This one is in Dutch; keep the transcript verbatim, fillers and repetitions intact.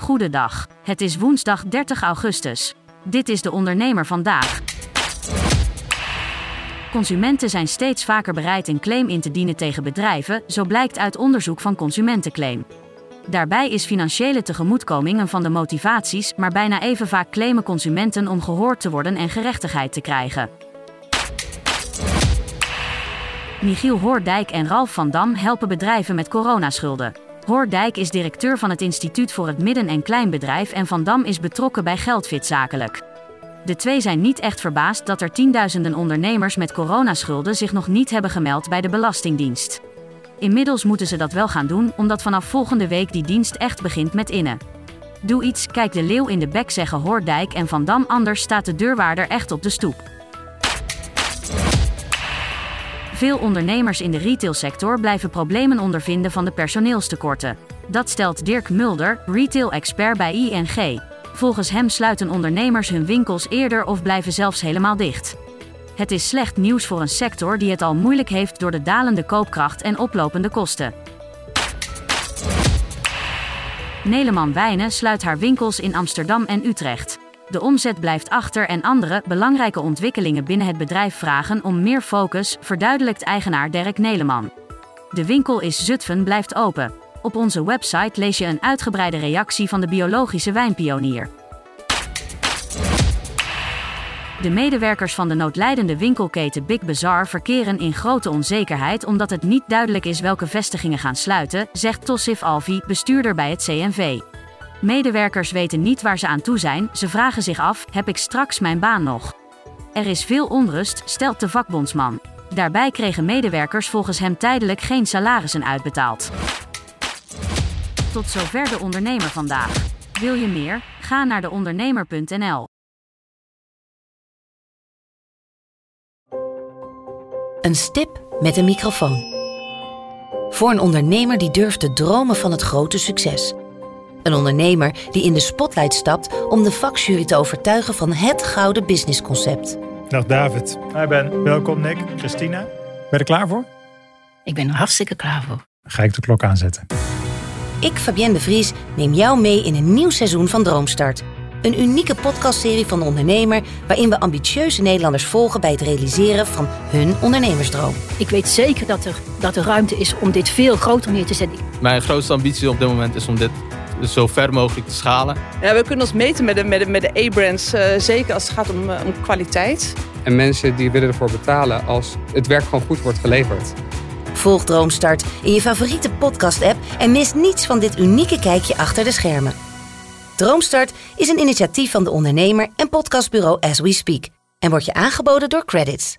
Goedendag. Het is woensdag dertig augustus. Dit is de ondernemer vandaag. Consumenten zijn steeds vaker bereid een claim in te dienen tegen bedrijven, zo blijkt uit onderzoek van Consumentenclaim. Daarbij is financiële tegemoetkoming een van de motivaties, maar bijna even vaak claimen consumenten om gehoord te worden en gerechtigheid te krijgen. Michiel Hoordijk en Ralf van Dam helpen bedrijven met coronaschulden. Hoordijk is directeur van het Instituut voor het Midden- en Kleinbedrijf en Van Dam is betrokken bij Geldfit Zakelijk. De twee zijn niet echt verbaasd dat er tienduizenden ondernemers met coronaschulden zich nog niet hebben gemeld bij de Belastingdienst. Inmiddels moeten ze dat wel gaan doen, omdat vanaf volgende week die dienst echt begint met innen. Doe iets, kijk de leeuw in de bek, zeggen Hoordijk en Van Dam, anders staat de deurwaarder echt op de stoep. Veel ondernemers in de retailsector blijven problemen ondervinden van de personeelstekorten. Dat stelt Dirk Mulder, retail-expert bij I N G. Volgens hem sluiten ondernemers hun winkels eerder of blijven zelfs helemaal dicht. Het is slecht nieuws voor een sector die het al moeilijk heeft door de dalende koopkracht en oplopende kosten. Neleman Wijnen sluit haar winkels in Amsterdam en Utrecht. De omzet blijft achter en andere belangrijke ontwikkelingen binnen het bedrijf vragen om meer focus, verduidelijkt eigenaar Dirk Neleman. De winkel in Zutphen blijft open. Op onze website lees je een uitgebreide reactie van de biologische wijnpionier. De medewerkers van de noodlijdende winkelketen Big Bazaar verkeren in grote onzekerheid omdat het niet duidelijk is welke vestigingen gaan sluiten, zegt Tossif Alvi, bestuurder bij het C N V. Medewerkers weten niet waar ze aan toe zijn, ze vragen zich af, heb ik straks mijn baan nog? Er is veel onrust, stelt de vakbondsman. Daarbij kregen medewerkers volgens hem tijdelijk geen salarissen uitbetaald. Tot zover de ondernemer vandaag. Wil je meer? Ga naar de ondernemer punt n l. Een stip met een microfoon. Voor een ondernemer die durft te dromen van het grote succes. Een ondernemer die in de spotlight stapt om de vakjury te overtuigen van het gouden businessconcept. Dag David. Hi Ben. Welkom Nick. Christina. Ben je er klaar voor? Ik ben er hartstikke klaar voor. Dan ga ik de klok aanzetten. Ik, Fabienne de Vries, neem jou mee in een nieuw seizoen van Droomstart. Een unieke podcastserie van de ondernemer waarin we ambitieuze Nederlanders volgen bij het realiseren van hun ondernemersdroom. Ik weet zeker dat er, dat er ruimte is om dit veel groter neer te zetten. Mijn grootste ambitie op dit moment is om dit zo ver mogelijk te schalen. Ja, we kunnen ons meten met de, met de, met de A-brands, uh, zeker als het gaat om, uh, om kwaliteit. En mensen die willen ervoor betalen als het werk gewoon goed wordt geleverd. Volg Droomstart in je favoriete podcast-app en mis niets van dit unieke kijkje achter de schermen. Droomstart is een initiatief van de ondernemer en podcastbureau As We Speak en wordt je aangeboden door Credits.